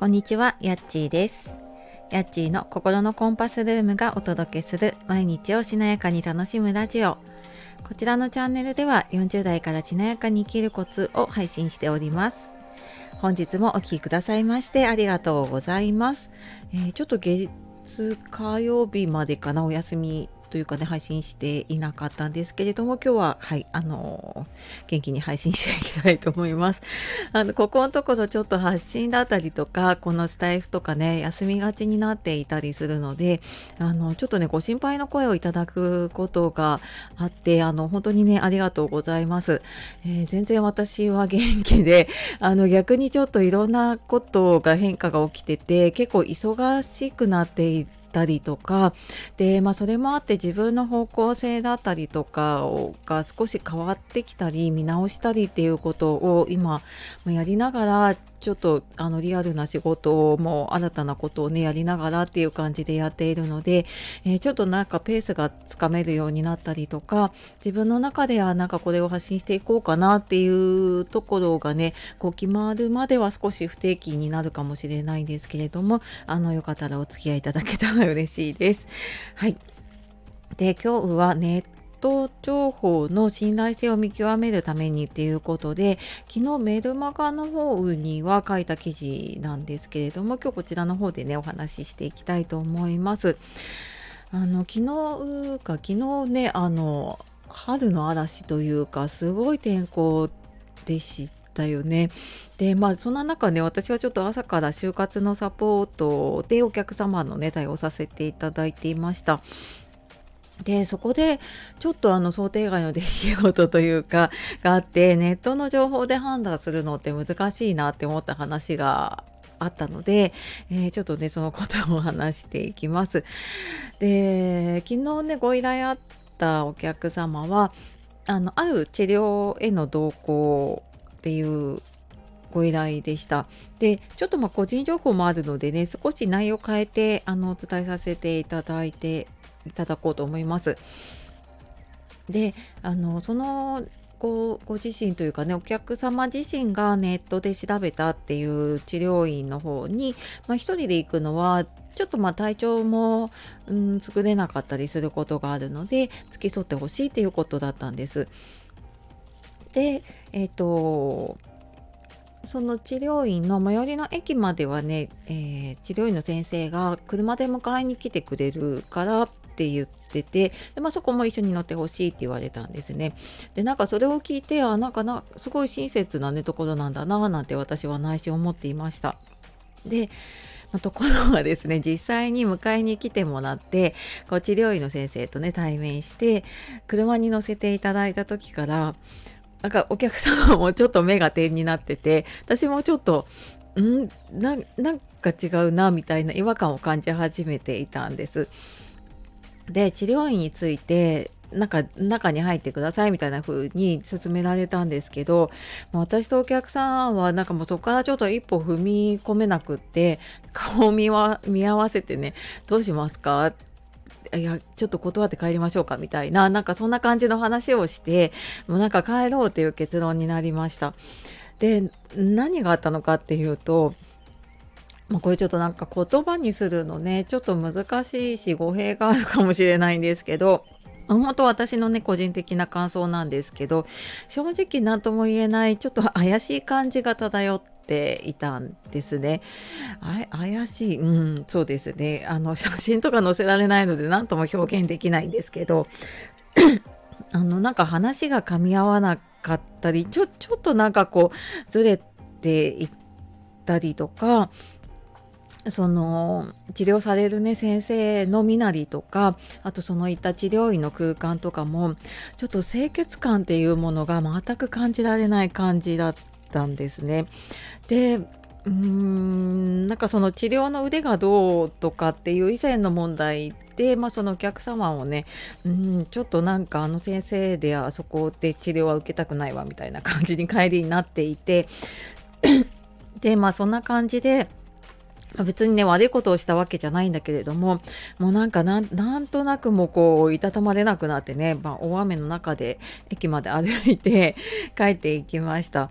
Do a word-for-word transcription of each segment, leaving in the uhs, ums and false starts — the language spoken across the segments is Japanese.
こんにちは、やっちーです。やっちーの心のコンパスルームがお届けする毎日をしなやかに楽しむラジオ。こちらのチャンネルではよんじゅう代からしなやかに生きるコツを配信しております。本日もお聞きくださいましてありがとうございます。えー、ちょっと月火曜日までかな、お休みというかね、配信していなかったんですけれども、今日ははいあのー、元気に配信していきたいと思います。あのここのところちょっと発信だったりとか、このスタイフとかね休みがちになっていたりするので、あのちょっとねご心配の声をいただくことがあって、あの本当にねありがとうございます。えー、全然私は元気で、あの逆にちょっといろんなことが変化が起きてて、結構忙しくなっていてたりとかで、まあ、それもあって自分の方向性だったりとかが少し変わってきたり見直したりっていうことを今やりながら、ちょっとあのリアルな仕事も新たなことをねやりながらっていう感じでやっているので、えー、ちょっとなんかペースがつかめるようになったりとか、自分の中ではなんかこれを発信していこうかなっていうところがねこう決まるまでは少し不定期になるかもしれないんですけれども、あのよかったらお付き合いいただけたら嬉しいです。はい。で、今日はネット情報の信頼性を見極めるためにっていうことで、昨日メルマガの方には書いた記事なんですけれども、今日こちらの方でねお話ししていきたいと思います。あの昨日か昨日ね、あの春の嵐というかすごい天候でしたよね。でまあそんな中ね、私はちょっと朝から就活のサポートでお客様のね対応させていただいていました。でそこでちょっとあの想定外の出来事というかがあって、ネットの情報で判断するのって難しいなって思った話があったので、えー、ちょっとねそのことを話していきます。で昨日ねご依頼あったお客様はあのある治療への同行っていうご依頼でした。でちょっとまあ個人情報もあるのでね、少し内容を変えてあのお伝えさせていただいていただこうと思います。であのそのごご自身というかね、お客様自身がネットで調べたっていう治療院の方に、まあ、一人で行くのはちょっとまあ体調も、うん、優れなかったりすることがあるので付き添ってほしいということだったんです。でえっ、とその治療院の最寄りの駅まではね、えー治療院の先生が車で迎えに来てくれるからって言ってて、で、まあ、そこも一緒に乗ってほしいって言われたんですね。でなんかそれを聞いて、あなんかなすごい親切なねところなんだななんて私は内心思っていました。でまあところがですね、実際に迎えに来てもらってこう治療院の先生とね対面して車に乗せていただいた時から、なんかお客様もちょっと目が点になってて、私もちょっとんななんか違うなみたいな違和感を感じ始めていたんです。で治療院についてなんか中に入ってくださいみたいな風に勧められたんですけど、まあ私とお客さんはなんかもうそこからちょっと一歩踏み込めなくって、顔を見わ見合わせてね、どうしますか、いやちょっと断って帰りましょうかみたいな、なんかそんな感じの話をして、もうなんか帰ろうという結論になりました。で何があったのかっていうと、まあ、これちょっとなんか言葉にするのねちょっと難しいし語弊があるかもしれないんですけど、本当私のね個人的な感想なんですけど、正直何とも言えないちょっと怪しい感じが漂っていたんですね。あ怪しい、うん、そうですね。あの写真とか載せられないので何とも表現できないんですけど、あのなんか話が噛み合わなかったり、ちょちょっとなんかこうずれていったりとか、その治療されるね先生の身なりとか、あとそのいった治療院の空間とかもちょっと清潔感っていうものが全く感じられない感じだったんですね。でうーんなんかその治療の腕がどうとかっていう以前の問題で、まあ、そのお客様をね、うんちょっとなんかあの先生であそこで治療は受けたくないわみたいな感じに帰りになっていて、でまあそんな感じで、まあ別にね悪いことをしたわけじゃないんだけれども、もうなんかなんなんとなくもうこういたたまれなくなってね、まあ、大雨の中で駅まで歩いて帰っていきました。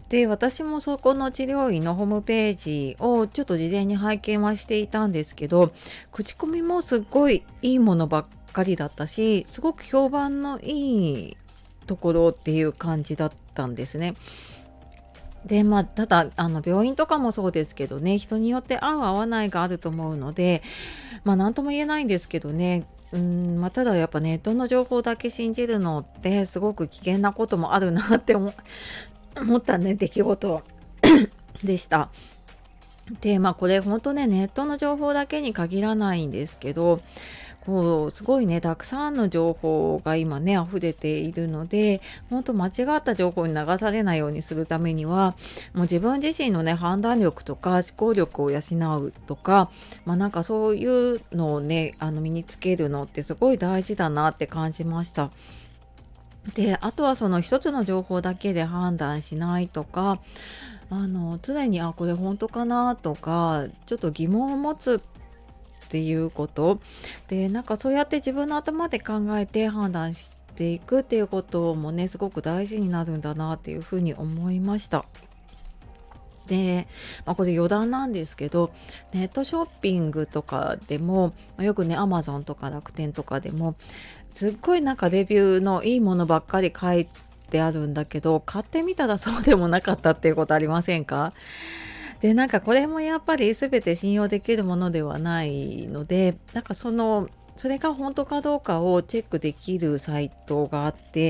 で、私もそこの治療院のホームページをちょっと事前に拝見はしていたんですけど、口コミもすっごいいいものばっかりだったし、すごく評判のいいところっていう感じだったんですね。で、まあ、ただ、あの、病院とかもそうですけどね、人によって合う合わないがあると思うので、まあ、なんとも言えないんですけどね。うん、まあ、ただやっぱネットの情報だけ信じるのってすごく危険なこともあるなって思思ったね、出来事でした。で、まあ、これ本当ね、ネットの情報だけに限らないんですけど、こう、すごいね、たくさんの情報が今ね、溢れているので、本当間違った情報に流されないようにするためには、もう自分自身のね、判断力とか思考力を養うとか、ま、なんかそういうのをね、あの、身につけるのってすごい大事だなって感じました。で、あとはその一つの情報だけで判断しないとか、あの、常に、あ、これ本当かなとか、ちょっと疑問を持つっていうことで、なんかそうやって自分の頭で考えて判断していくっていうこともね、すごく大事になるんだなっていうふうに思いました。で、まあ、これ余談なんですけど、ネットショッピングとかでも、まあ、よくね、アマゾンとか楽天とかでも、すっごいなんかレビューのいいものばっかり書いてあるんだけど、買ってみたらそうでもなかったっていうことありませんか？で、なんかこれもやっぱり全て信用できるものではないので、なんかその、それが本当かどうかをチェックできるサイトがあって、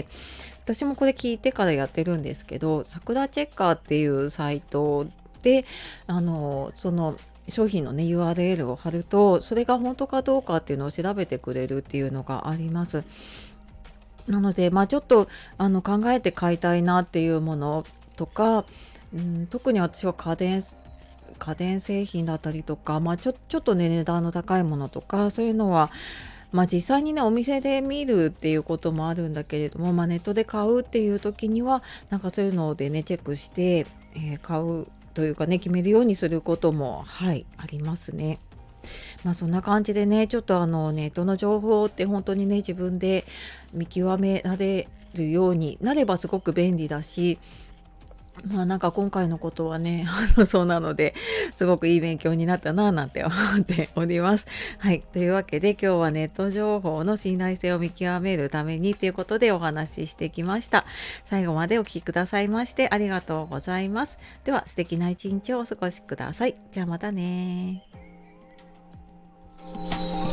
私もこれ聞いてからやってるんですけど、さくらチェッカーっていうサイトで、あの、その商品のね、ユーアールエル を貼ると、それが本当かどうかっていうのを調べてくれるっていうのがあります。なので、まあ、ちょっとあの考えて買いたいなっていうものとか、うん、特に私は家電家電製品だったりとか、まあ、ちょちょっとね、値段の高いものとか、そういうのは、まあ、実際にね、お店で見るっていうこともあるんだけれども、まあ、ネットで買うっていう時には、なんかそういうのでね、チェックして、えー買うというかね、決めるようにすることも、はい、ありますね。まあ、そんな感じでね、ちょっとあのネットの情報って本当にね、自分で見極められるようになればすごく便利だし、まあ、なんか今回のことはね、あの、そうなので、すごくいい勉強になったななんて思っております。はい。というわけで今日はネット情報の信頼性を見極めるためにということでお話ししてきました。最後までお聞きくださいましてありがとうございます。では素敵な一日をお過ごしください。じゃあまたね。